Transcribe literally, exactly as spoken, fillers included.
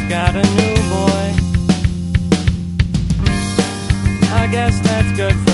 got a new boy. I guess that's good for